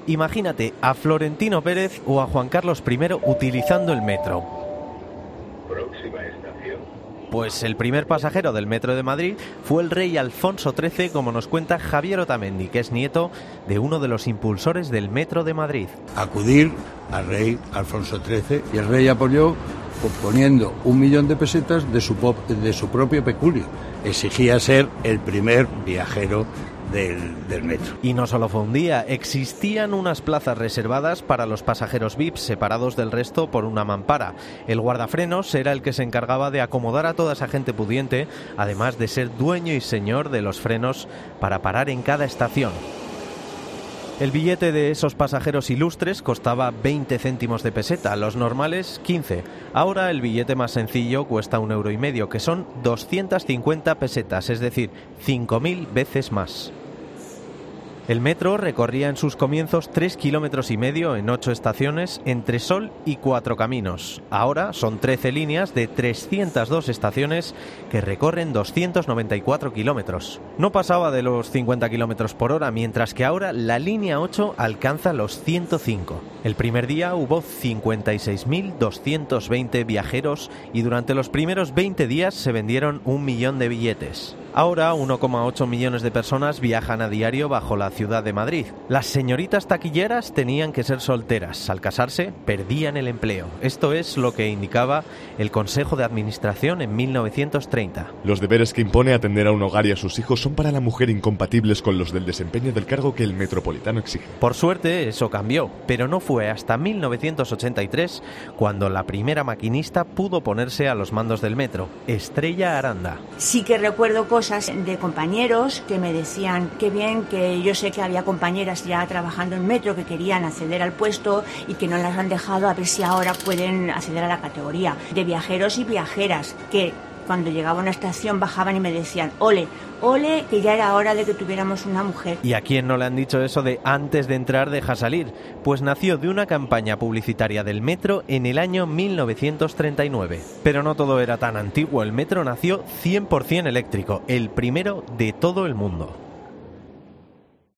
Imagínate a Florentino Pérez o a Juan Carlos I utilizando el metro. Próxima estación. Pues el primer pasajero del metro de Madrid fue el rey Alfonso XIII, como nos cuenta Javier Otamendi, que es nieto de uno de los impulsores del metro de Madrid. Acudir al rey Alfonso XIII y el rey apoyó poniendo 1 millón de pesetas de su propio peculio. Exigía ser el primer viajero del metro. Y no solo fue un día, existían unas plazas reservadas para los pasajeros VIP, separados del resto por una mampara. El guardafrenos era el que se encargaba de acomodar a toda esa gente pudiente, además de ser dueño y señor de los frenos para parar en cada estación. El billete de esos pasajeros ilustres costaba 20 céntimos de peseta, los normales 15. Ahora el billete más sencillo cuesta 1,5 €, que son 250 pesetas, es decir, 5.000 veces más. El metro recorría en sus comienzos 3,5 kilómetros en 8 estaciones entre Sol y Cuatro Caminos. Ahora son 13 líneas de 302 estaciones que recorren 294 kilómetros. No pasaba de los 50 kilómetros por hora, mientras que ahora la línea 8 alcanza los 105. El primer día hubo 56.220 viajeros y durante los primeros 20 días se vendieron 1 millón de billetes. Ahora 1,8 millones de personas viajan a diario bajo la ciudad de Madrid. Las señoritas taquilleras tenían que ser solteras. Al casarse, perdían el empleo. Esto es lo que indicaba el Consejo de Administración en 1930. Los deberes que impone atender a un hogar y a sus hijos son para la mujer incompatibles con los del desempeño del cargo que el metropolitano exige. Por suerte, eso cambió, pero no fue hasta 1983 cuando la primera maquinista pudo ponerse a los mandos del metro, Estrella Aranda. Sí que recuerdo cosas de compañeros que me decían qué bien, que yo sé que había compañeras ya trabajando en metro que querían acceder al puesto y que no las han dejado, a ver si ahora pueden acceder a la categoría. De viajeros y viajeras que cuando llegaba a una estación bajaban y me decían ole, ole, que ya era hora de que tuviéramos una mujer. ¿Y a quién no le han dicho eso de antes de entrar deja salir? Pues nació de una campaña publicitaria del metro en el año 1939. Pero no todo era tan antiguo, el metro nació 100% eléctrico, el primero de todo el mundo.